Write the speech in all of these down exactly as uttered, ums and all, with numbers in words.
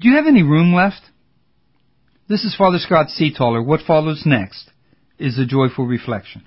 Do you have any room left? This is Father Scott Seataller. What follows next is a joyful reflection.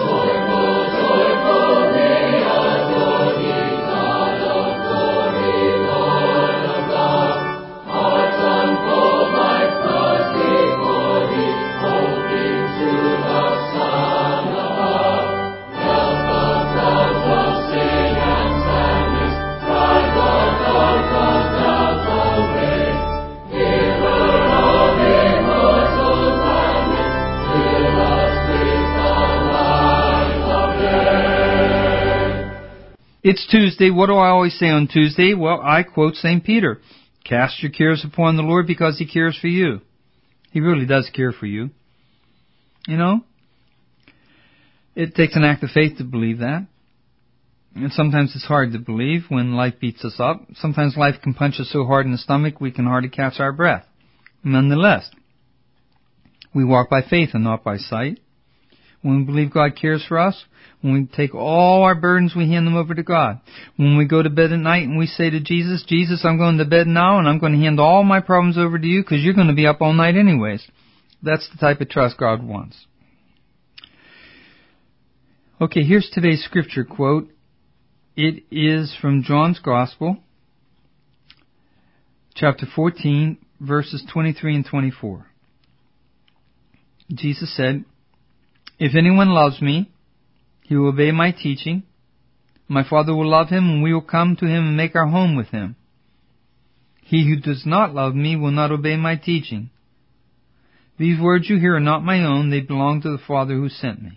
It's Tuesday. What do I always say on Tuesday? Well, I quote Saint Peter. Cast your cares upon the Lord because He cares for you. He really does care for you. You know? It takes an act of faith to believe that. And sometimes it's hard to believe when life beats us up. Sometimes life can punch us so hard in the stomach we can hardly catch our breath. Nonetheless, we walk by faith and not by sight. When we believe God cares for us, when we take all our burdens, we hand them over to God. When we go to bed at night and we say to Jesus, Jesus, I'm going to bed now and I'm going to hand all my problems over to you because you're going to be up all night anyways. That's the type of trust God wants. Okay, here's today's scripture quote. It is from John's Gospel, chapter fourteen, verses twenty-three and twenty-four. Jesus said, if anyone loves me, he will obey my teaching. My Father will love him, and we will come to him and make our home with him. He who does not love me will not obey my teaching. These words you hear are not my own. They belong to the Father who sent me.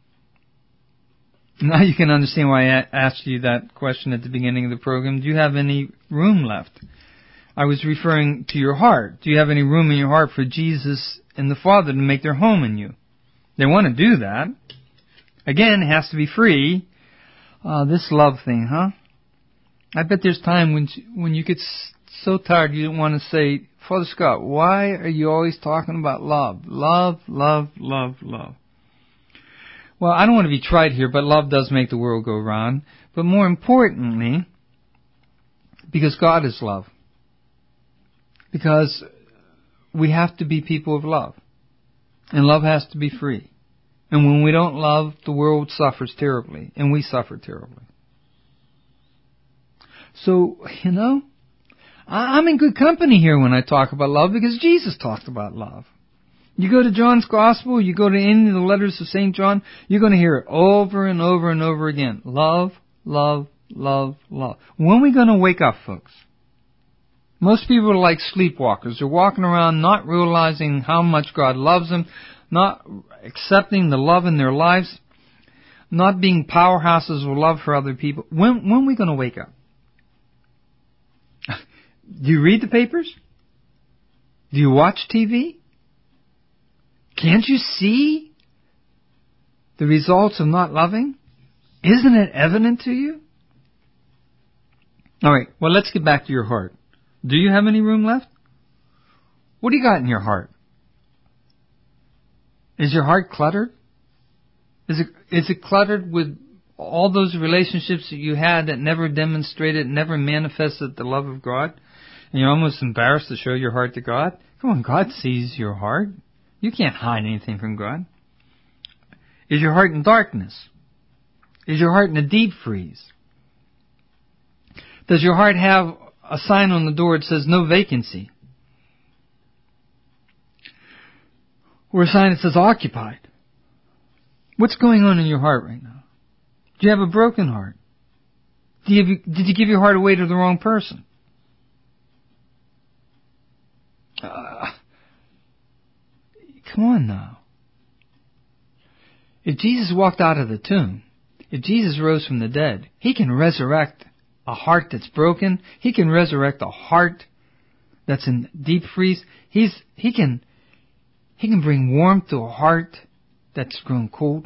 Now you can understand why I asked you that question at the beginning of the program. Do you have any room left? I was referring to your heart. Do you have any room in your heart for Jesus and the Father to make their home in you? They want to do that. Again, it has to be free. Uh, this love thing, huh? I bet there's time when when you get so tired you don't want to say, Father Scott, why are you always talking about love? Love, love, love, love. Well, I don't want to be trite here, but love does make the world go round. But more importantly, because God is love. Because we have to be people of love. And love has to be free. And when we don't love, the world suffers terribly. And we suffer terribly. So, you know, I'm in good company here when I talk about love because Jesus talked about love. You go to John's Gospel, you go to any of the letters of Saint John, you're going to hear it over and over and over again. Love, love, love, love. When are we going to wake up, folks? Most people are like sleepwalkers. They're walking around not realizing how much God loves them, not accepting the love in their lives, not being powerhouses of love for other people. When, when are we going to wake up? Do you read the papers? Do you watch T V? Can't you see the results of not loving? Isn't it evident to you? All right, well, let's get back to your heart. Do you have any room left? What do you got in your heart? Is your heart cluttered? Is it is it cluttered with all those relationships that you had that never demonstrated, never manifested the love of God? And you're almost embarrassed to show your heart to God? Come on, God sees your heart. You can't hide anything from God. Is your heart in darkness? Is your heart in a deep freeze? Does your heart have a sign on the door that says no vacancy? Or a sign that says occupied? What's going on in your heart right now? Do you have a broken heart? Do you, did you give your heart away to the wrong person? Uh, come on now. If Jesus walked out of the tomb, if Jesus rose from the dead, He can resurrect a heart that's broken. He can resurrect a heart that's in deep freeze. He's, he can, he can bring warmth to a heart that's grown cold.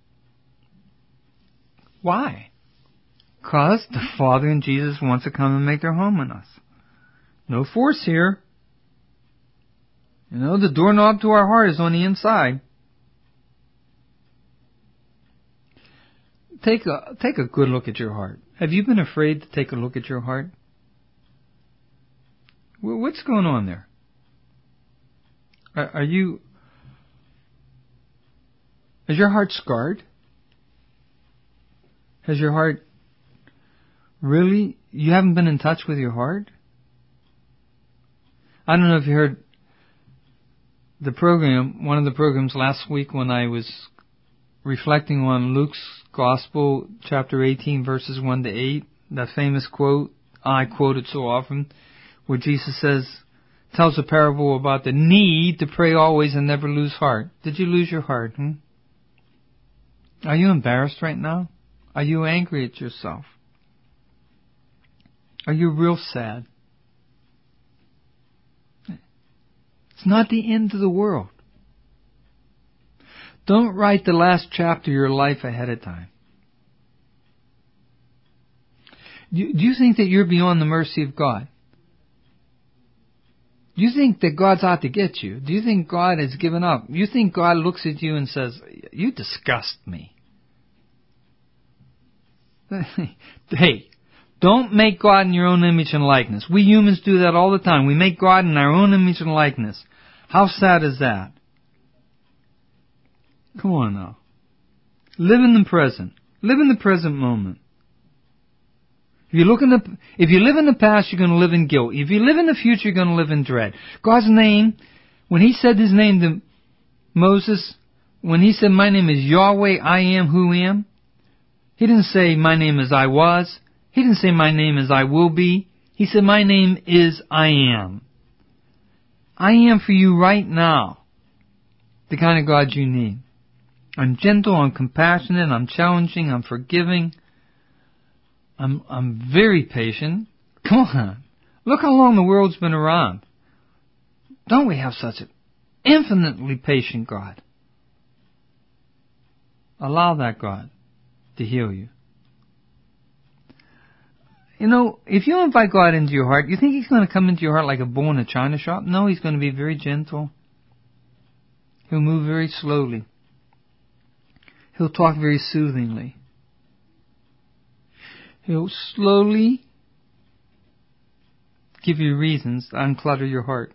Why? Because the Father and Jesus wants to come and make their home in us. No force here. You know, the doorknob to our heart is on the inside. Take a, take a good look at your heart. Have you been afraid to take a look at your heart? What's going on there? Are, are you... Is your heart scarred? Has your heart really... You haven't been in touch with your heart? I don't know if you heard the program, one of the programs last week when I was reflecting on Luke's Gospel, chapter eighteen, verses one to eight, that famous quote, I quote it so often, where Jesus says, tells a parable about the need to pray always and never lose heart. Did you lose your heart? Hmm? Are you embarrassed right now? Are you angry at yourself? Are you real sad? It's not the end of the world. Don't write the last chapter of your life ahead of time. Do you think that you're beyond the mercy of God? Do you think that God's out to get you? Do you think God has given up? You think God looks at you and says, you disgust me? Hey, don't make God in your own image and likeness. We humans do that all the time. We make God in our own image and likeness. How sad is that? Come on now. Live in the present. Live in the present moment. If you look in the, if you live in the past, you're going to live in guilt. If you live in the future, you're going to live in dread. God's name, when He said His name to Moses, when He said, my name is Yahweh, I am who am, He didn't say, my name is I was. He didn't say, my name is I will be. He said, my name is I am. I am for you right now the kind of God you need. I'm gentle, I'm compassionate, I'm challenging, I'm forgiving. I'm I'm very patient. Come on. Look how long the world's been around. Don't we have such an infinitely patient God? Allow that God to heal you. You know, if you invite God into your heart, you think He's going to come into your heart like a bull in a china shop? No, He's going to be very gentle. He'll move very slowly. He'll talk very soothingly. He'll slowly give you reasons to unclutter your heart.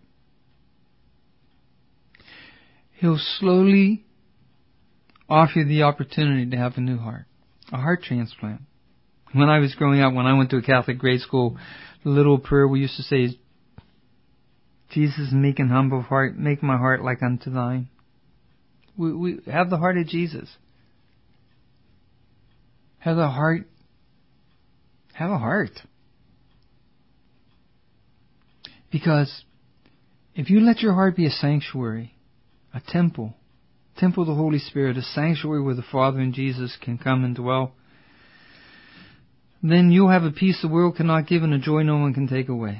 He'll slowly offer you the opportunity to have a new heart, a heart transplant. When I was growing up, when I went to a Catholic grade school, the little prayer we used to say is, Jesus, meek and humble heart, make my heart like unto thine. We, we have the heart of Jesus. Have the heart. Have a heart. Because if you let your heart be a sanctuary, a temple, temple of the Holy Spirit, a sanctuary where the Father and Jesus can come and dwell, then you'll have a peace the world cannot give and a joy no one can take away.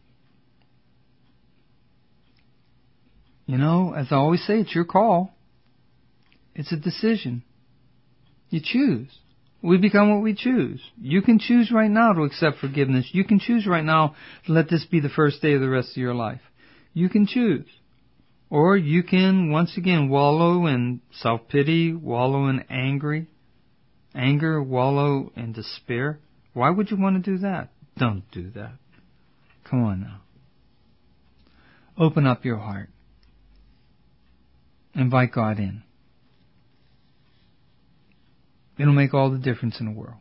You know, as I always say, it's your call. It's a decision. You choose. We become what we choose. You can choose right now to accept forgiveness. You can choose right now to let this be the first day of the rest of your life. You can choose. Or you can, once again, wallow in self-pity, wallow in angry, anger, wallow in despair. Why would you want to do that? Don't do that. Come on now. Open up your heart. Invite God in. It'll make all the difference in the world.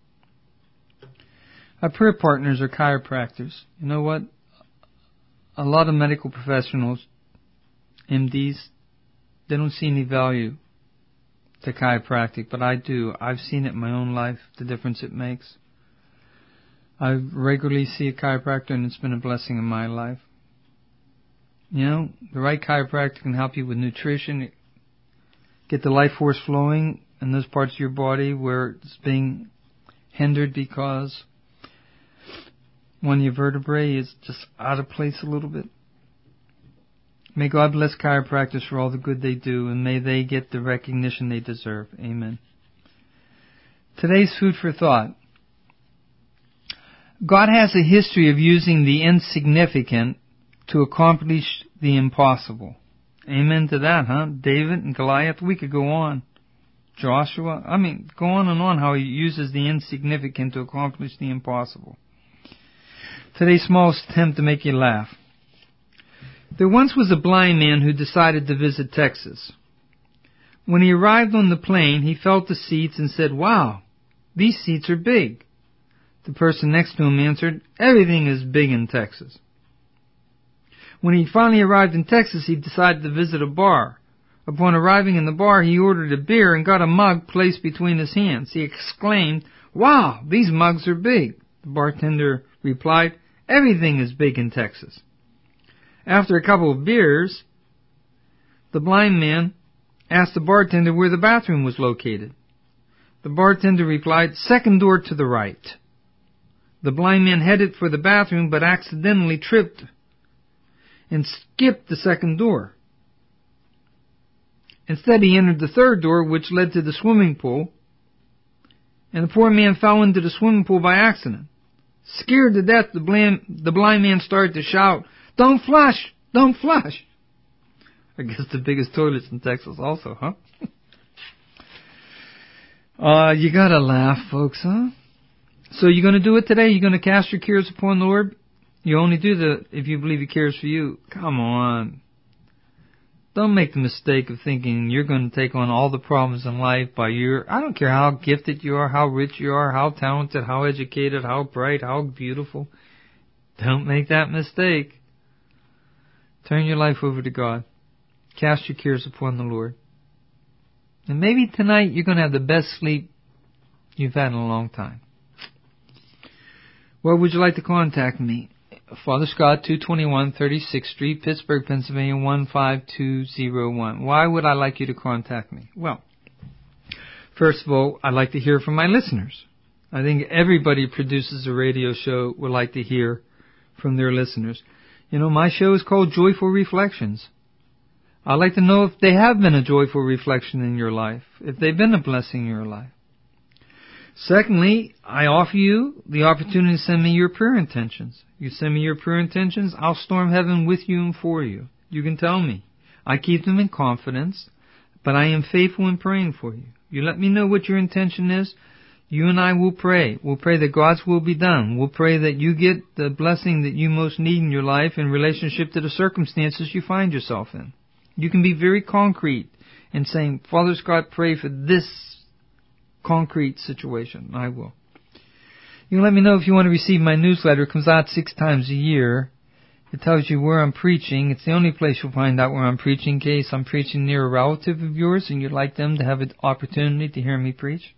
Our prayer partners are chiropractors. You know what? A lot of medical professionals, M Ds, they don't see any value to chiropractic, but I do. I've seen it in my own life, the difference it makes. I regularly see a chiropractor, and it's been a blessing in my life. You know, the right chiropractor can help you with nutrition, get the life force flowing in those parts of your body where it's being hindered because one of your vertebrae is just out of place a little bit. May God bless chiropractors for all the good they do, and may they get the recognition they deserve. Amen. Today's food for thought. God has a history of using the insignificant to accomplish the impossible. Amen to that, huh? David and Goliath, we could go on. Joshua, I mean, go on and on how he uses the insignificant to accomplish the impossible. Today's smallest attempt to make you laugh. There once was a blind man who decided to visit Texas. When he arrived on the plane, he felt the seats and said, "Wow, these seats are big." The person next to him answered, "Everything is big in Texas." When he finally arrived in Texas, he decided to visit a bar. Upon arriving in the bar, he ordered a beer and got a mug placed between his hands. He exclaimed, "Wow, these mugs are big." The bartender replied, "Everything is big in Texas." After a couple of beers, the blind man asked the bartender where the bathroom was located. The bartender replied, "Second door to the right." The blind man headed for the bathroom but accidentally tripped and skipped the second door. Instead, he entered the third door, which led to the swimming pool, and the poor man fell into the swimming pool by accident. Scared to death, the blind, the blind man started to shout, "Don't flush! Don't flush!" I guess the biggest toilets in Texas also, huh? uh, you gotta laugh, folks, huh? So you're gonna do it today? You're gonna cast your cares upon the Lord? You only do that if you believe He cares for you. Come on. Don't make the mistake of thinking you're going to take on all the problems in life by your... I don't care how gifted you are, how rich you are, how talented, how educated, how bright, how beautiful. Don't make that mistake. Turn your life over to God. Cast your cares upon the Lord. And maybe tonight you're going to have the best sleep you've had in a long time. Where would you like to contact me? Father Scott, two twenty-one thirty-sixth Street, Pittsburgh, Pennsylvania, one five two zero one. Why would I like you to contact me? Well, first of all, I'd like to hear from my listeners. I think everybody who produces a radio show would like to hear from their listeners. You know, my show is called Joyful Reflections. I'd like to know if they have been a joyful reflection in your life, if they've been a blessing in your life. Secondly, I offer you the opportunity to send me your prayer intentions. You send me your prayer intentions, I'll storm heaven with you and for you. You can tell me. I keep them in confidence, but I am faithful in praying for you. You let me know what your intention is. You and I will pray. We'll pray that God's will be done. We'll pray that you get the blessing that you most need in your life in relationship to the circumstances you find yourself in. You can be very concrete in saying, Father Scott, pray for this concrete situation. I will. You can let me know if you want to receive my newsletter. It comes out six times a year. It tells you where I'm preaching. It's the only place you'll find out where I'm preaching in case I'm preaching near a relative of yours and you'd like them to have an opportunity to hear me preach.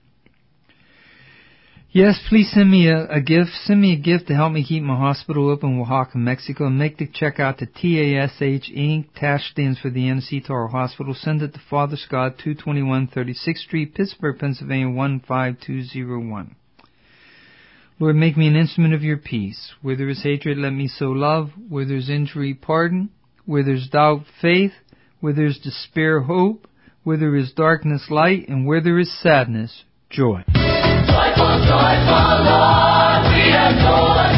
Yes, please send me a, a gift. Send me a gift to help me keep my hospital open in Oaxaca, Mexico. And make the check out to T A S H Incorporated. T A S H stands for the N C to our hospital. Send it to Father Scott, two twenty-one thirty-sixth Street, Pittsburgh, Pennsylvania, one five two zero one. Lord, make me an instrument of your peace. Where there is hatred, let me sow love. Where there is injury, pardon. Where there is doubt, faith. Where there is despair, hope. Where there is darkness, light. And where there is sadness, joy. Joyful, joyful Lord, we adore